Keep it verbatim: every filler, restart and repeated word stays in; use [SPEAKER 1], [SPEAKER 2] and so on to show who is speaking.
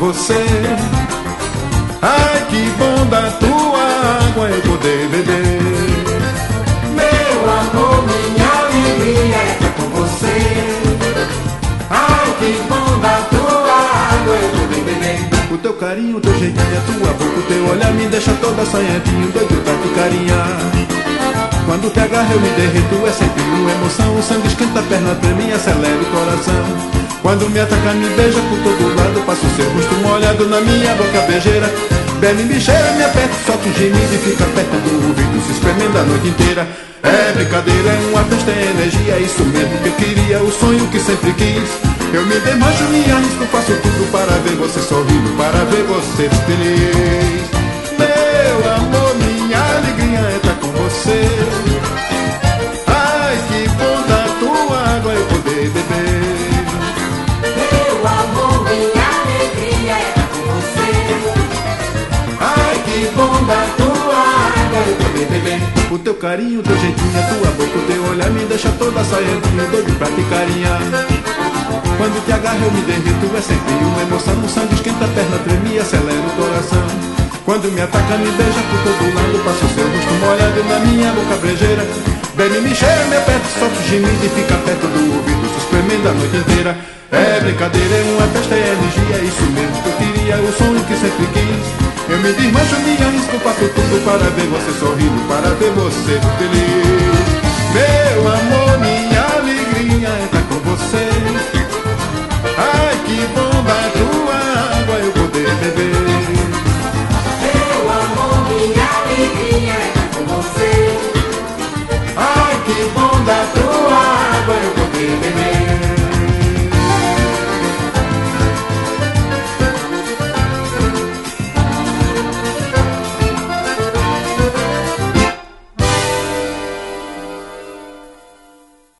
[SPEAKER 1] você. Ai, que bom da tua água eu poder beber.
[SPEAKER 2] Meu amor, minha alegria é estar com você. Ai, que bom da tua água eu poder beber.
[SPEAKER 1] O teu carinho, o teu jeitinho, a tua boca, o teu olhar me deixa toda assanhadinho, doido pra te carinhar. Quando te agarro eu me derreto, é sempre uma emoção. O sangue esquenta, a perna treme e acelera o coração. Quando me ataca, me beija por todo lado. Passo o seu rosto molhado na minha boca beijeira. Bebe, me cheira, me aperta, solta um gemido e fica perto do ouvido, se espremendo a noite inteira. É brincadeira, é uma festa, é energia, é isso mesmo que eu queria, o sonho que sempre quis. Eu me desmancho, me arrisco, faço tudo para ver você sorrindo, para ver você feliz. Meu amor, minha alegria é estar com você. Ai, que bom da tua água eu poder beber.
[SPEAKER 2] Meu amor, minha alegria é estar com você.
[SPEAKER 1] Ai,
[SPEAKER 2] que bom da tua água eu poder beber.
[SPEAKER 1] O teu carinho, o teu jeitinho, a tua boca, o teu olhar me deixa toda saiadinha, doido pra te carinhar. Quando te agarro eu me derreto, é sempre uma emoção. O sangue esquenta, a perna treme e acelera o coração. Quando me ataca, me beija por todo lado, passo o seu rosto molhado na minha boca brejeira. Bebe, me cheira, me aperta, solta o gemido e fica perto do ouvido, se espremendo a noite inteira. É brincadeira, é uma festa, é energia, é isso mesmo que eu queria, o sonho que sempre quis. Eu me desmancho, me arrisco, faço tudo para ver você sorrindo, para ver você feliz. Meu amor, minha alegria é estar com você. Ai, que bom da tua água eu poder beber.
[SPEAKER 2] Meu amor, minha alegria é estar com você.
[SPEAKER 1] Ai, que bom da tua